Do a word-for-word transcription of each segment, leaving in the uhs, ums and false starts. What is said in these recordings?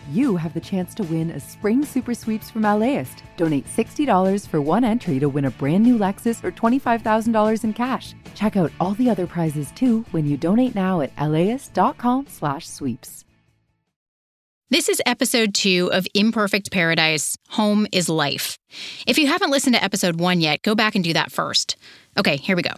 you have the chance to win a spring super sweeps from LAist. Donate sixty dollars for one entry to win a brand new Lexus or twenty-five thousand dollars in cash. Check out all the other prizes too when you donate now at laist.com slash sweeps. This is episode two of Imperfect Paradise, Home is Life. If you haven't listened to episode one yet, go back and do that first. Okay, here we go.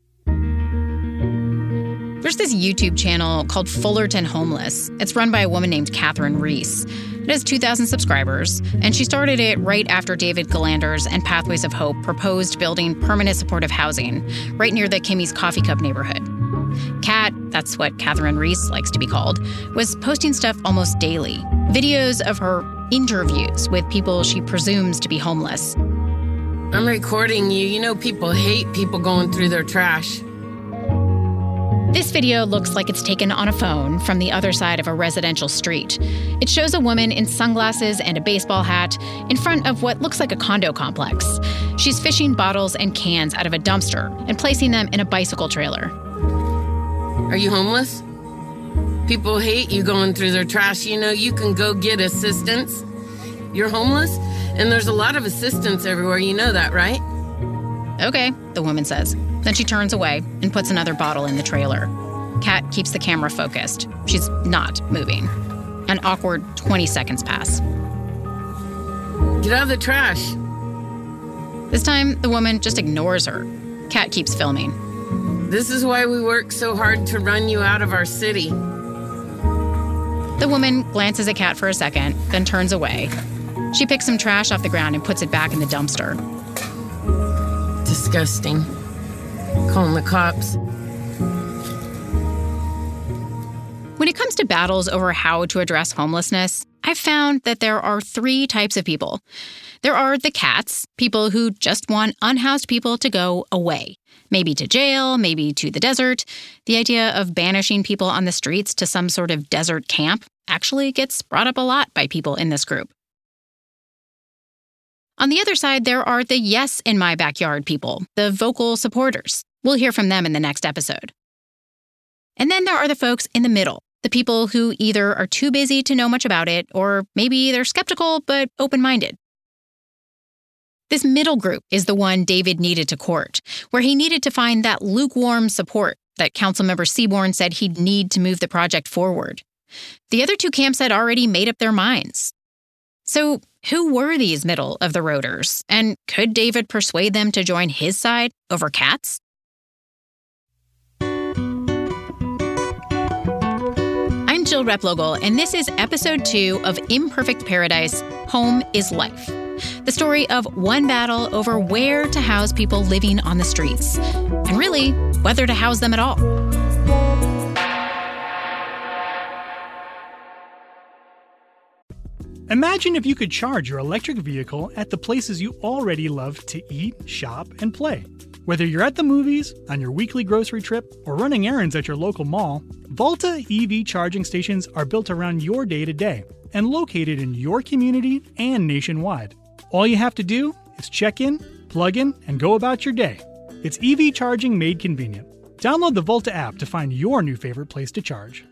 There's this YouTube channel called Fullerton Homeless. It's run by a woman named Catherine Reese. It has two thousand subscribers, and she started it right after David Galanders and Pathways of Hope proposed building permanent supportive housing right near the Kimmy's Coffee Cup neighborhood. Kat, that's what Catherine Reese likes to be called, was posting stuff almost daily. Videos of her interviews with people she presumes to be homeless. I'm recording you. You know people hate people going through their trash. This video looks like it's taken on a phone from the other side of a residential street. It shows a woman in sunglasses and a baseball hat in front of what looks like a condo complex. She's fishing bottles and cans out of a dumpster and placing them in a bicycle trailer. Are you homeless? People hate you going through their trash. You know, you can go get assistance. You're homeless, and there's a lot of assistance everywhere. You know that, right? Okay, the woman says. Then she turns away and puts another bottle in the trailer. Kat keeps the camera focused. She's not moving. An awkward twenty seconds pass. Get out of the trash. This time, the woman just ignores her. Kat keeps filming. This is why we work so hard to run you out of our city. The woman glances at Kat for a second, then turns away. She picks some trash off the ground and puts it back in the dumpster. Disgusting. Calling the cops. When it comes to battles over how to address homelessness, I've found that there are three types of people. There are the cats, people who just want unhoused people to go away. Maybe to jail, maybe to the desert. The idea of banishing people on the streets to some sort of desert camp actually gets brought up a lot by people in this group. On the other side, there are the yes in my backyard people, the vocal supporters. We'll hear from them in the next episode. And then there are the folks in the middle, the people who either are too busy to know much about it, or maybe they're skeptical but open-minded. This middle group is the one David needed to court, where he needed to find that lukewarm support that Councilmember Seaborn said he'd need to move the project forward. The other two camps had already made up their minds. So who were these middle of the roaders, and could David persuade them to join his side over Kat's? I'm Jill Replogle, and this is episode two of Imperfect Paradise, Home is Life. The story of one battle over where to house people living on the streets, and really, whether to house them at all. Imagine if you could charge your electric vehicle at the places you already love to eat, shop, and play. Whether you're at the movies, on your weekly grocery trip, or running errands at your local mall, Volta E V charging stations are built around your day-to-day and located in your community and nationwide. All you have to do is check in, plug in, and go about your day. It's E V charging made convenient. Download the Volta app to find your new favorite place to charge.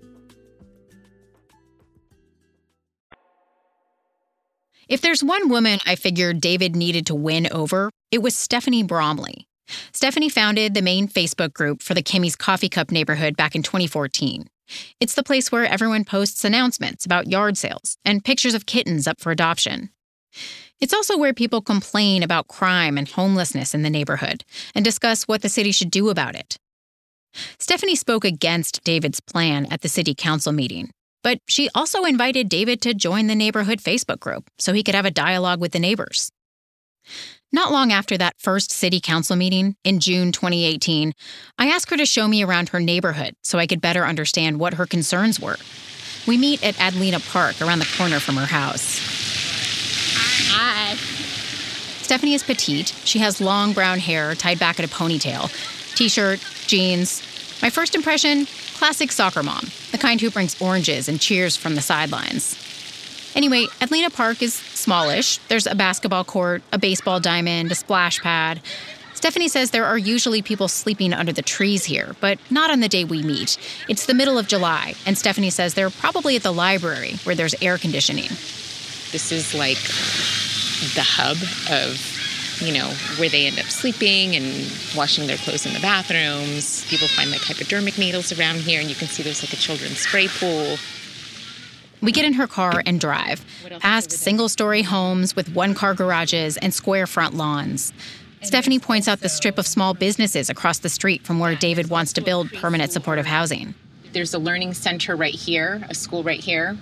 If there's one woman I figured David needed to win over, it was Stephanie Bromley. Stephanie founded the main Facebook group for the Kimmy's Coffee Cup neighborhood back in twenty fourteen. It's the place where everyone posts announcements about yard sales and pictures of kittens up for adoption. It's also where people complain about crime and homelessness in the neighborhood and discuss what the city should do about it. Stephanie spoke against David's plan at the city council meeting, but she also invited David to join the neighborhood Facebook group so he could have a dialogue with the neighbors. Not long after that first city council meeting in June twenty eighteen, I asked her to show me around her neighborhood so I could better understand what her concerns were. We meet at Adelina Park around the corner from her house. Hi. Stephanie is petite. She has long brown hair tied back in a ponytail, t-shirt, jeans. My first impression, classic soccer mom, the kind who brings oranges and cheers from the sidelines. Anyway, Adelina Park is smallish. There's a basketball court, a baseball diamond, a splash pad. Stephanie says there are usually people sleeping under the trees here, but not on the day we meet. It's the middle of July, and Stephanie says they're probably at the library where there's air conditioning. This is like the hub of, you know, where they end up sleeping and washing their clothes in the bathrooms. People find like hypodermic needles around here, and you can see there's like a children's spray pool. We get in her car and drive, past single-story homes with one-car garages and square front lawns. Stephanie points out the strip of small businesses across the street from where David wants to build permanent supportive housing. There's a learning center right here, a school right here.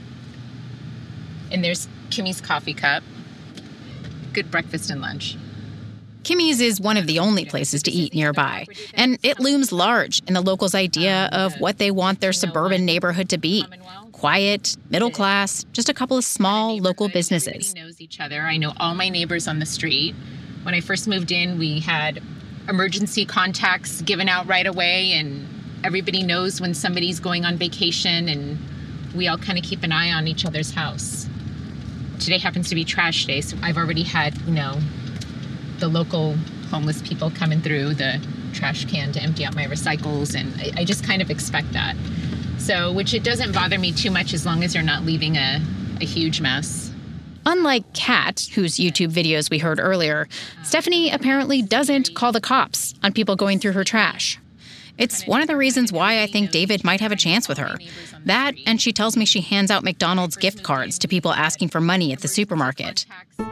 And there's Kimmy's Coffee Cup. Good breakfast and lunch. Kimmy's is one of the only places to eat nearby, and it looms large in the locals' idea of what they want their suburban neighborhood to be. Quiet, middle class, just a couple of small local businesses. Everybody knows each other. I know all my neighbors on the street. When I first moved in, we had emergency contacts given out right away, and everybody knows when somebody's going on vacation, and we all kind of keep an eye on each other's house. Today happens to be trash day, so I've already had, you know, the local homeless people coming through the trash can to empty out my recycles, and I, I just kind of expect that. So, which it doesn't bother me too much as long as they're not leaving a, a huge mess. Unlike Kat, whose YouTube videos we heard earlier, Stephanie apparently doesn't call the cops on people going through her trash. It's one of the reasons why I think David might have a chance with her. That, and she tells me she hands out McDonald's gift cards to people asking for money at the supermarket.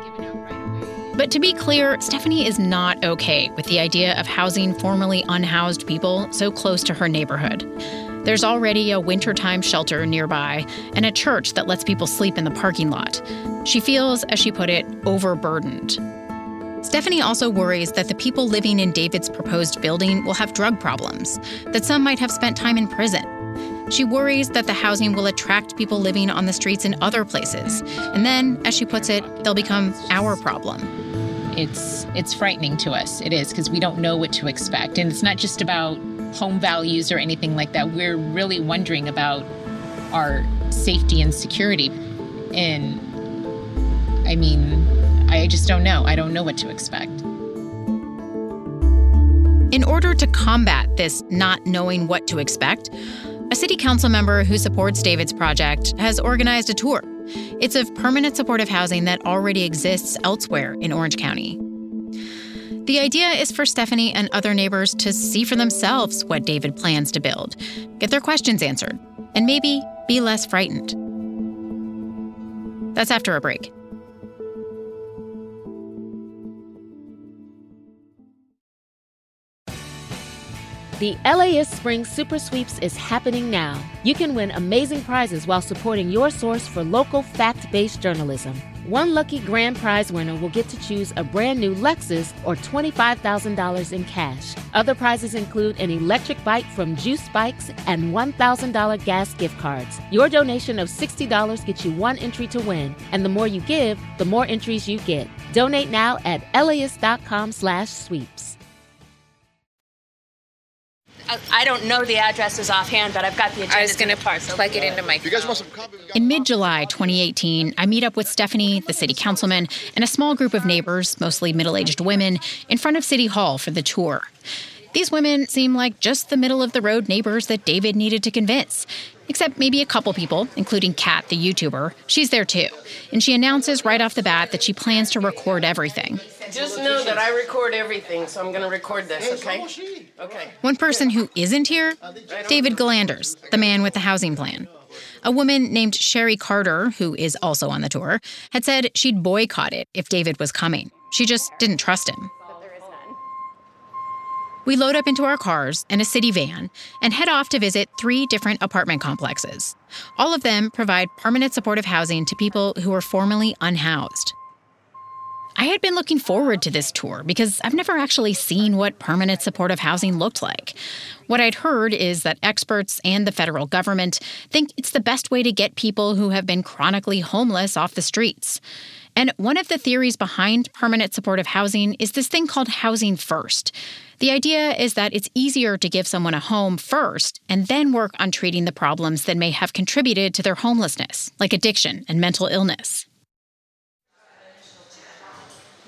But to be clear, Stephanie is not okay with the idea of housing formerly unhoused people so close to her neighborhood. There's already a wintertime shelter nearby and a church that lets people sleep in the parking lot. She feels, as she put it, overburdened. Stephanie also worries that the people living in David's proposed building will have drug problems, that some might have spent time in prison. She worries that the housing will attract people living on the streets in other places, and then, as she puts it, they'll become our problem. It's it's frightening to us. It is, because we don't know what to expect. And it's not just about home values or anything like that. We're really wondering about our safety and security. And I mean, I just don't know. I don't know what to expect. In order to combat this not knowing what to expect, a city council member who supports David's project has organized a tour. It's of permanent supportive housing that already exists elsewhere in Orange County. The idea is for Stephanie and other neighbors to see for themselves what David plans to build, get their questions answered, and maybe be less frightened. That's after a break. The LAist Spring Super Sweeps is happening now. You can win amazing prizes while supporting your source for local fact-based journalism. One lucky grand prize winner will get to choose a brand new Lexus or twenty-five thousand dollars in cash. Other prizes include an electric bike from Juice Bikes and one thousand dollars gas gift cards. Your donation of sixty dollars gets you one entry to win, and the more you give, the more entries you get. Donate now at LAist.com slash sweeps. I don't know the addresses offhand, but I've got the agenda. I was going to plug it into my phone. You guys want some coffee? In mid-July twenty eighteen, I meet up with Stephanie, the city councilman, and a small group of neighbors, mostly middle-aged women, in front of City Hall for the tour. These women seem like just the middle-of-the-road neighbors that David needed to convince. Except maybe a couple people, including Kat, the YouTuber. She's there too. And she announces right off the bat that she plans to record everything. Just know that I record everything, so I'm going to record this, okay? Okay. One person who isn't here? David Galanders, the man with the housing plan. A woman named Sherry Carter, who is also on the tour, had said she'd boycott it if David was coming. She just didn't trust him. We load up into our cars and a city van and head off to visit three different apartment complexes. All of them provide permanent supportive housing to people who were formerly unhoused. I had been looking forward to this tour because I've never actually seen what permanent supportive housing looked like. What I'd heard is that experts and the federal government think it's the best way to get people who have been chronically homeless off the streets. And one of the theories behind permanent supportive housing is this thing called housing first. The idea is that it's easier to give someone a home first and then work on treating the problems that may have contributed to their homelessness, like addiction and mental illness.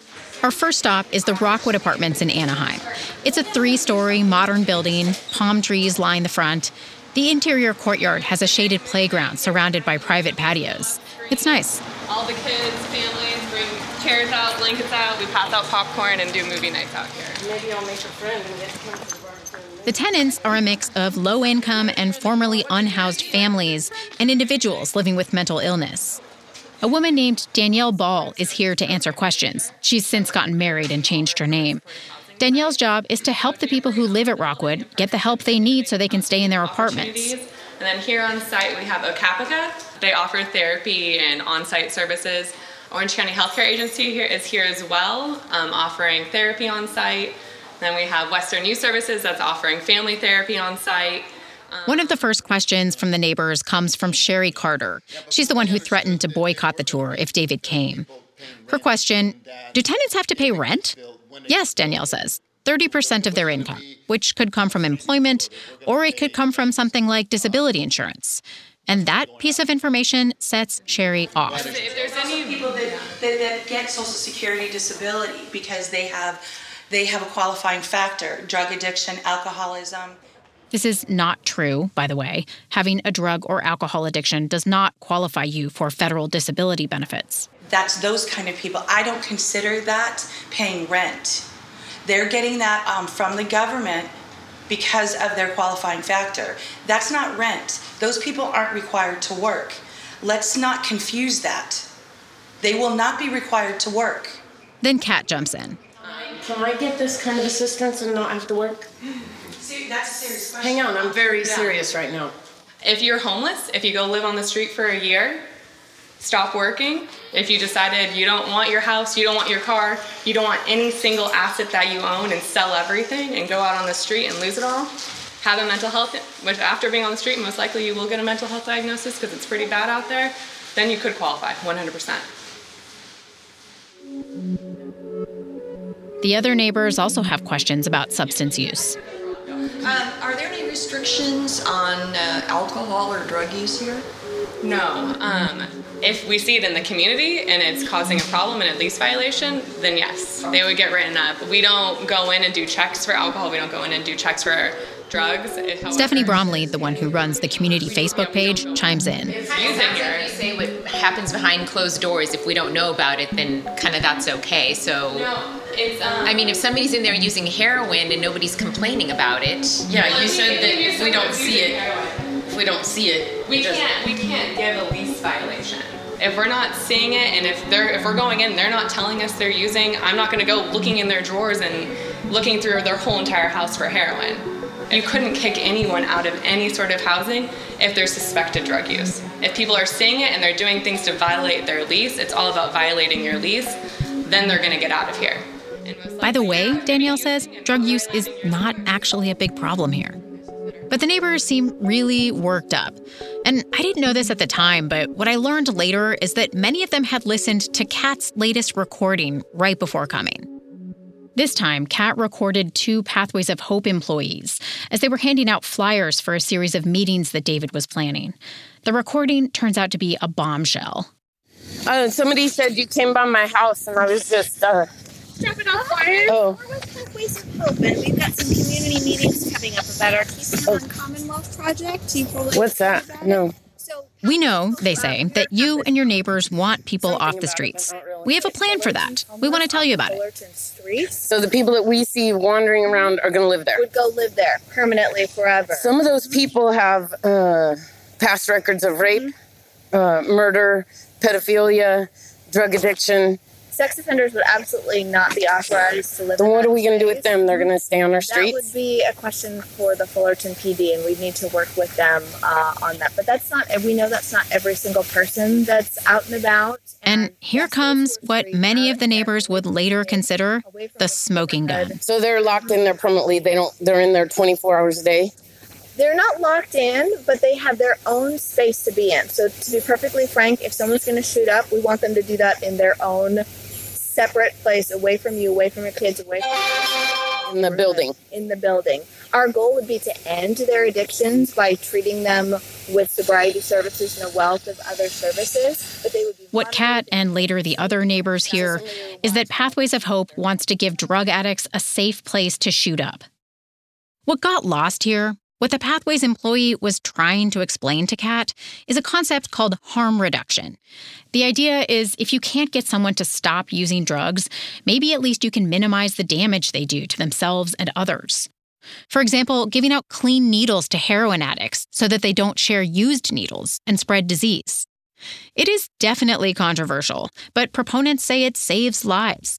Our first stop is the Rockwood Apartments in Anaheim. It's a three-story modern building. Palm trees line the front. The interior courtyard has a shaded playground surrounded by private patios. It's nice. All the kids, families bring chairs out, blankets out. We pass out popcorn and do movie nights out here. Maybe I'll make a friend and get to come to the barbecue. The tenants are a mix of low-income and formerly unhoused families and individuals living with mental illness. A woman named Danielle Ball is here to answer questions. She's since gotten married and changed her name. Danielle's job is to help the people who live at Rockwood get the help they need so they can stay in their apartments. And then here on site, we have Okapica. They offer therapy and on-site services. Orange County Healthcare Agency here is here as well, um, offering therapy on site. Then we have Western Youth Services that's offering family therapy on site. One of the first questions from the neighbors comes from Sherry Carter. She's the one who threatened to boycott the tour if David came. Her question, do tenants have to pay rent? Yes, Danielle says, thirty percent of their income, which could come from employment, or it could come from something like disability insurance. And that piece of information sets Sherry off. If there's any people that, that, that get Social Security disability because they have, they have a qualifying factor, drug addiction, alcoholism. This is not true, by the way. Having a drug or alcohol addiction does not qualify you for federal disability benefits. That's those kind of people. I don't consider that paying rent. They're getting that um, from the government because of their qualifying factor. That's not rent. Those people aren't required to work. Let's not confuse that. They will not be required to work. Then Kat jumps in. Can I get this kind of assistance and not have to work? See, that's a serious question. Hang on, I'm very serious right now. If you're homeless, if you go live on the street for a year, stop working. If you decided you don't want your house, you don't want your car, you don't want any single asset that you own and sell everything and go out on the street and lose it all, have a mental health, which after being on the street, most likely you will get a mental health diagnosis because it's pretty bad out there, then you could qualify, one hundred percent. The other neighbors also have questions about substance use. Um, are there any restrictions on uh, alcohol or drug use here? No. Um, if we see it in the community and it's causing a problem and a lease violation, then yes, they would get written up. We don't go in and do checks for alcohol. We don't go in and do checks for drugs. However, Stephanie Bromley, the one who runs the community Facebook page, chimes in. It sounds like you say what happens behind closed doors. If we don't know about it, then kind of that's okay. So, no, it's, um, I mean, if somebody's in there using heroin and nobody's complaining about it. Yeah, you said that if we don't see it, if we don't see it, we can't we can't give a lease violation. If we're not seeing it, and if they're if we're going in, they're not telling us they're using. I'm not going to go looking in their drawers and looking through their whole entire house for heroin. You couldn't kick anyone out of any sort of housing if there's suspected drug use. If people are seeing it and they're doing things to violate their lease, it's all about violating your lease, then they're going to get out of here. By the way, Danielle says, drug use is not actually a big problem here. But the neighbors seem really worked up. And I didn't know this at the time, but what I learned later is that many of them had listened to Kat's latest recording right before coming. This time, Kat recorded two Pathways of Hope employees as they were handing out flyers for a series of meetings that David was planning. The recording turns out to be a bombshell. Uh, somebody said you came by my house, and I was just, uh... dropping off flyers. Oh. We're with Pathways of Hope, and we've got some community meetings coming up about our Keystone oh. Commonwealth project. You probably What's that? No. So, we know, they say, that you and your neighbors want people Something off the streets. Really we have a plan for that. We want to tell you about it. So the people that we see wandering around are going to live there? Would go live there permanently, forever. Some of those people have uh, past records of rape, mm-hmm. uh, murder, pedophilia, drug addiction. Sex offenders would absolutely not be authorized to live then in what are we going to do space. with them? They're going to stay on our streets? That would be a question for the Fullerton P D, and we'd need to work with them uh, on that. But that's not, we know that's not every single person that's out and about. And, and here comes what many of the neighbors would later consider the smoking gun. So they're locked in there permanently. They don't, they're in there twenty-four hours a day? They're not locked in, but they have their own space to be in. So to be perfectly frank, if someone's going to shoot up, we want them to do that in their own separate place, away from you, away from your kids, away from in the building. In the building. Our goal would be to end their addictions by treating them with sobriety services and a wealth of other services. But they would be what Kat and later the other neighbors hear is that Pathways of Hope wants to give drug addicts a safe place to shoot up. What got lost here, what the Pathways employee was trying to explain to Kat, is a concept called harm reduction. The idea is if you can't get someone to stop using drugs, maybe at least you can minimize the damage they do to themselves and others. For example, giving out clean needles to heroin addicts so that they don't share used needles and spread disease. It is definitely controversial, but proponents say it saves lives.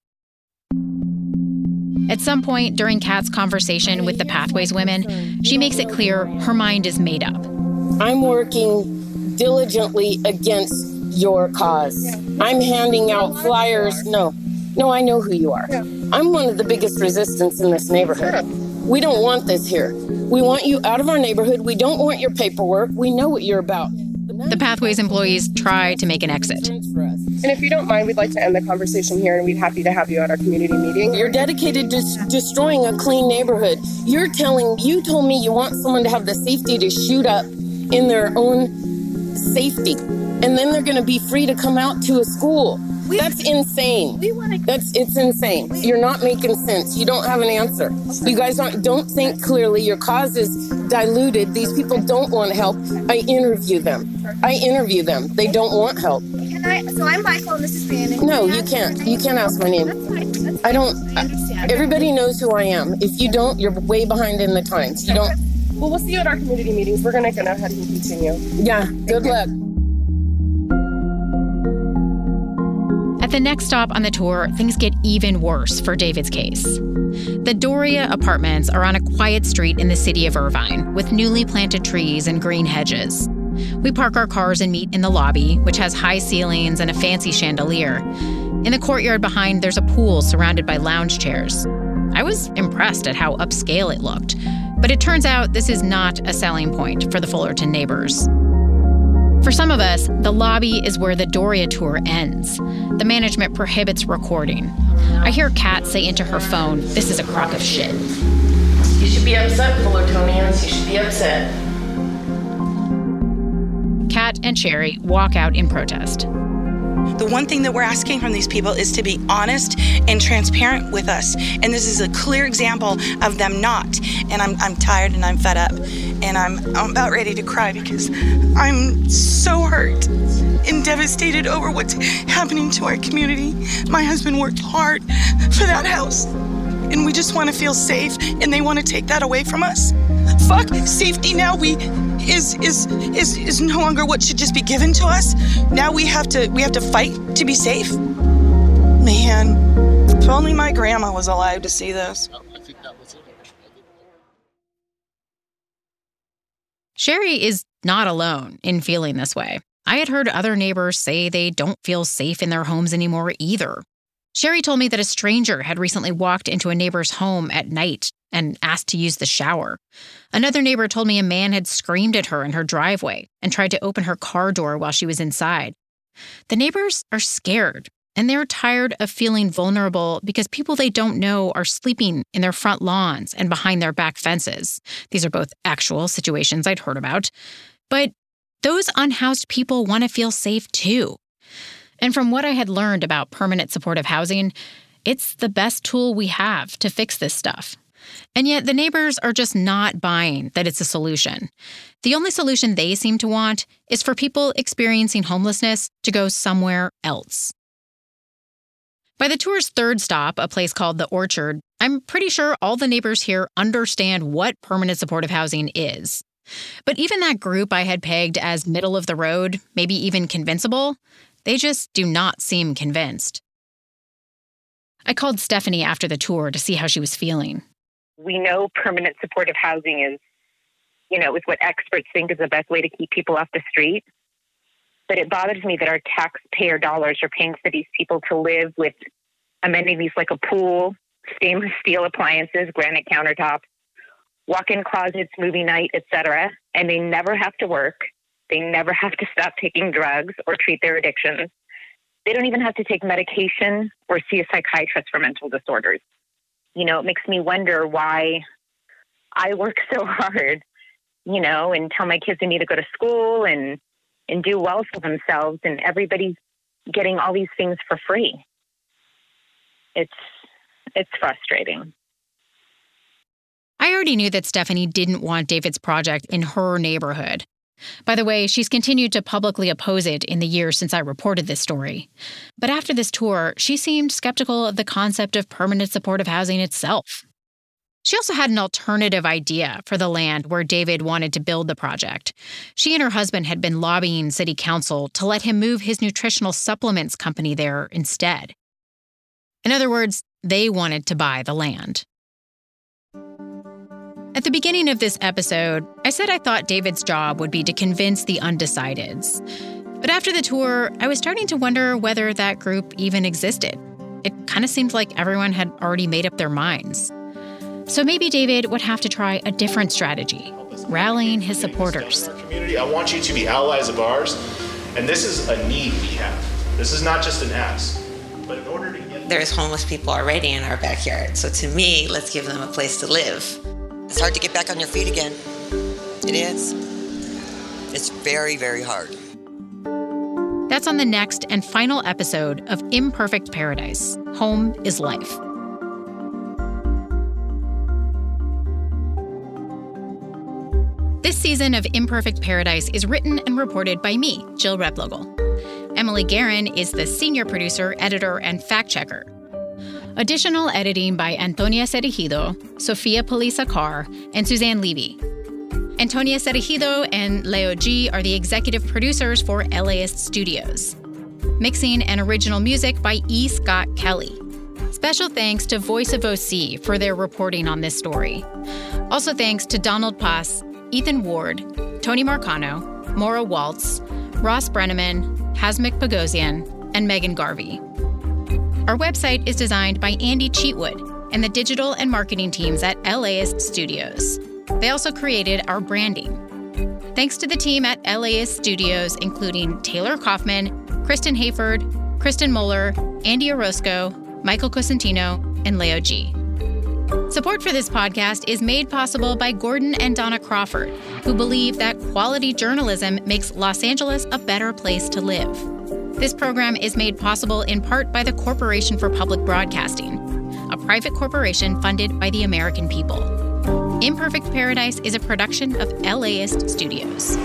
At some point during Kat's conversation with the Pathways women, she makes it clear her mind is made up. I'm working diligently against your cause. I'm handing out flyers. No, no, I know who you are. I'm one of the biggest resistance in this neighborhood. We don't want this here. We want you out of our neighborhood. We don't want your paperwork. We know what you're about. The Pathways employees try to make an exit. And if you don't mind, we'd like to end the conversation here, and we'd be happy to have you at our community meeting. You're dedicated to s- destroying a clean neighborhood. You're telling, you told me you want someone to have the safety to shoot up in their own safety. And then they're going to be free to come out to a school. We, That's insane. We wanna... That's it's insane. You're not making sense. You don't have an answer. You guys don't don't think clearly. Your cause is diluted. These people don't want help. I interview them. I interview them. They don't want help. Can I? So I'm Michael, and this is Brandon. No, you can't. You can't ask my name. That's fine. That's fine. I don't. I, everybody knows who I am. If you don't, you're way behind in the times. You don't. Well, we'll see you at our community meetings. We're going to go ahead and continue. Yeah. Good luck. At the next stop on the tour, things get even worse for David's case. The Doria apartments are on a quiet street in the city of Irvine, with newly planted trees and green hedges. We park our cars and meet in the lobby, which has high ceilings and a fancy chandelier. In the courtyard behind, there's a pool surrounded by lounge chairs. I was impressed at how upscale it looked, but it turns out this is not a selling point for the Fullerton neighbors. For some of us, the lobby is where the Doria tour ends. The management prohibits recording. I hear Kat say into her phone, "This is a crock of shit." You should be upset, Fullertonians. You should be upset. Kat and Sherry walk out in protest. The one thing that we're asking from these people is to be honest and transparent with us. And this is a clear example of them not. And I'm I'm tired and I'm fed up. And I'm, I'm about ready to cry because I'm so hurt and devastated over what's happening to our community. My husband worked hard for that house. And we just want to feel safe, and they want to take that away from us. Fuck safety now. We is is is is no longer what should just be given to us. Now we have to we have to fight to be safe. Man, if only my grandma was alive to see this. Sherry is not alone in feeling this way. I had heard other neighbors say they don't feel safe in their homes anymore either. Sherry told me that a stranger had recently walked into a neighbor's home at night and asked to use the shower. Another neighbor told me a man had screamed at her in her driveway and tried to open her car door while she was inside. The neighbors are scared, and they're tired of feeling vulnerable because people they don't know are sleeping in their front lawns and behind their back fences. These are both actual situations I'd heard about. But those unhoused people want to feel safe too. And from what I had learned about permanent supportive housing, it's the best tool we have to fix this stuff. And yet the neighbors are just not buying that it's a solution. The only solution they seem to want is for people experiencing homelessness to go somewhere else. By the tour's third stop, a place called The Orchard, I'm pretty sure all the neighbors here understand what permanent supportive housing is. But even that group I had pegged as middle of the road, maybe even convincible, they just do not seem convinced. I called Stephanie after the tour to see how she was feeling. We know permanent supportive housing is, you know, is what experts think is the best way to keep people off the street. But it bothers me that our taxpayer dollars are paying for these people to live with amenities like a pool, stainless steel appliances, granite countertops, walk-in closets, movie night, et cetera. And they never have to work. They never have to stop taking drugs or treat their addictions. They don't even have to take medication or see a psychiatrist for mental disorders. You know, it makes me wonder why I work so hard, you know, and tell my kids they need to go to school and, and do well for themselves, and everybody's getting all these things for free. It's, it's frustrating. I already knew that Stephanie didn't want David's project in her neighborhood. By the way, she's continued to publicly oppose it in the years since I reported this story. But after this tour, she seemed skeptical of the concept of permanent supportive housing itself. She also had an alternative idea for the land where David wanted to build the project. She and her husband had been lobbying city council to let him move his nutritional supplements company there instead. In other words, they wanted to buy the land. At the beginning of this episode, I said I thought David's job would be to convince the undecideds. But after the tour, I was starting to wonder whether that group even existed. It kind of seemed like everyone had already made up their minds. So maybe David would have to try a different strategy, rallying his supporters. Community, I want you to be allies of ours, and this is a need we have. This is not just an ask. But in order to get... There's homeless people already in our backyard, so to me, let's give them a place to live. It's hard to get back on your feet again. It is. It's very, very hard. That's on the next and final episode of Imperfect Paradise, Home is Life. This season of Imperfect Paradise is written and reported by me, Jill Replogle. Emily Guerin is the senior producer, editor, and fact-checker. Additional editing by Antonia Cereijido, Sofia Polisa-Carr, and Suzanne Levy. Antonia Cereijido and Leo G are the executive producers for LAist Studios. Mixing and original music by E. Scott Kelly. Special thanks to Voice of O C for their reporting on this story. Also thanks to Donald Paz, Ethan Ward, Tony Marcano, Maura Waltz, Ross Brenneman, Hasmik Pagosian, and Megan Garvey. Our website is designed by Andy Cheatwood and the digital and marketing teams at LAist Studios. They also created our branding. Thanks to the team at LAist Studios, including Taylor Kaufman, Kristen Hayford, Kristen Moeller, Andy Orozco, Michael Cosentino, and Leo G. Support for this podcast is made possible by Gordon and Donna Crawford, who believe that quality journalism makes Los Angeles a better place to live. This program is made possible in part by the Corporation for Public Broadcasting, a private corporation funded by the American people. Imperfect Paradise is a production of LAist Studios.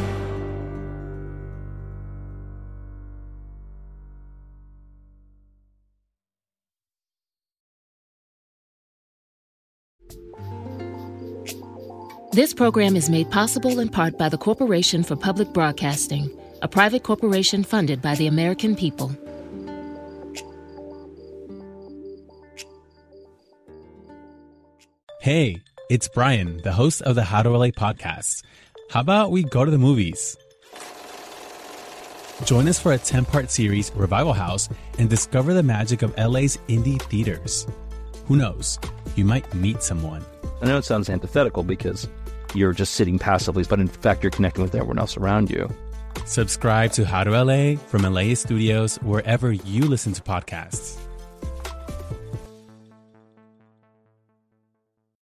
This program is made possible in part by the Corporation for Public Broadcasting, a private corporation funded by the American people. Hey, it's Brian, the host of the How to L A podcast. How about we go to the movies? Join us for a ten-part series, Revival House, and discover the magic of L A's indie theaters. Who knows? You might meet someone. I know it sounds antithetical because you're just sitting passively, but in fact, you're connecting with everyone else around you. Subscribe to How to L A from LAist Studios wherever you listen to podcasts.